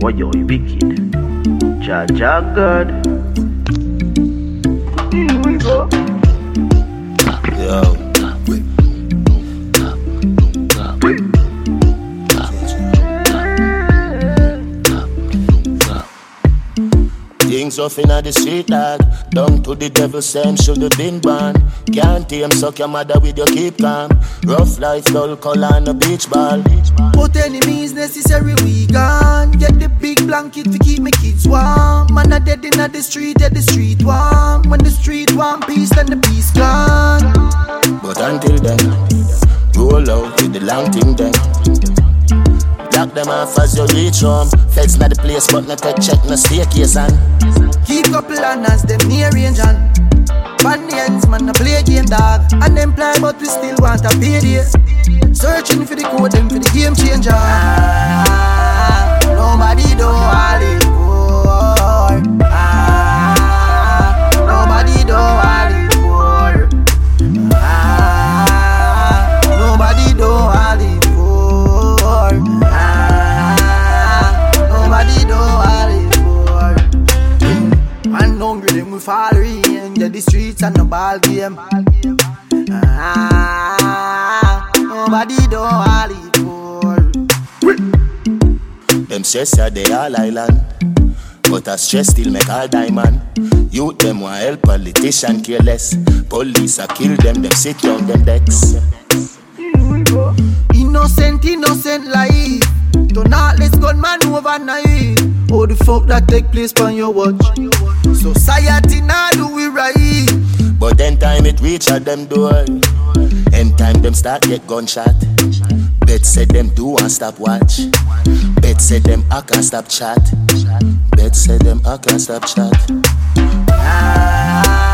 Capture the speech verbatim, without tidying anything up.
Yo, yo, wicked. Jaja God. Here we go. Yo. Things off inna the street dog. Down to the devil same should have been born. Can't tame suck your mother with your keep calm. Rough life, dull color and a beach ball. But any means necessary we gone. Get the big blanket to keep my kids warm. Man a dead inna the street, at the street warm. When the street warm, peace then the peace gone. But until then, roll out with the long thing then. Lock them off as you reach home. Feds not the place but not take check, no staircase and keep couple as them near range and Banyans man a play game dog. Unemployed but we still want a payday. Searching for the code them for the game changer. Ah, nobody do all it for. Ah, nobody do all it for. Ah, nobody do all it for. Ah, nobody do all it for. Man hungry them we fall in. Yeah, the streets and the ball game. Ah, nobody do all it for. them stress ya they all island. But a stress still make all diamond. Youth them want help, politician careless. Police a kill them, them sit down them decks. Innocent, innocent life. Don't not let's gunman overnight. Oh the fuck that take place on your watch. Society now do we right. But then time it reach at them door. End time them start get gunshot. Bet said them do and stop watch. Bet said them I can't stop chat. Bet said them I can't stop chat. Ah.